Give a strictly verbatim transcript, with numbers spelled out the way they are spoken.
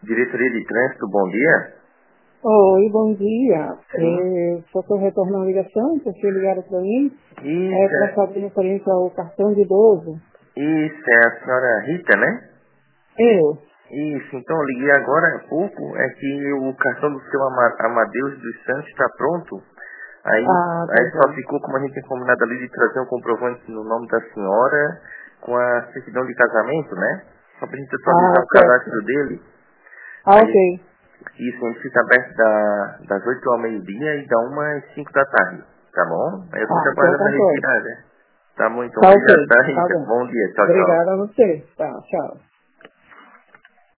Diretoria de Trânsito, bom dia. Oi, bom dia. Sim. É, só estou retornando a ligação, porque ligaram para mim. Isso, É para saber referente ao cartão de idoso. isso, é a senhora Rita, né? Eu. Isso, então eu liguei agora há pouco, é que o cartão do seu Ama- Amadeus dos Santos está pronto. Aí, Ah, tá aí só bom. ficou, como a gente tem combinado ali, de trazer um comprovante no nome da senhora com a certidão de casamento, né? Só pra gente atualizar Ah, o certo. cadastro dele. Ah, Aí, ok. isso, a gente fica aberto da, das oito ao meio-dia e da uma às cinco da tarde, tá bom? Aí eu fico Ah, então aguardando tá a bom. retirada. Tá bom, então. Tá Obrigado, ok. tá, Tá Rita? bom. Bom dia. Tchau, tchau. Obrigada a você. Tá, tchau.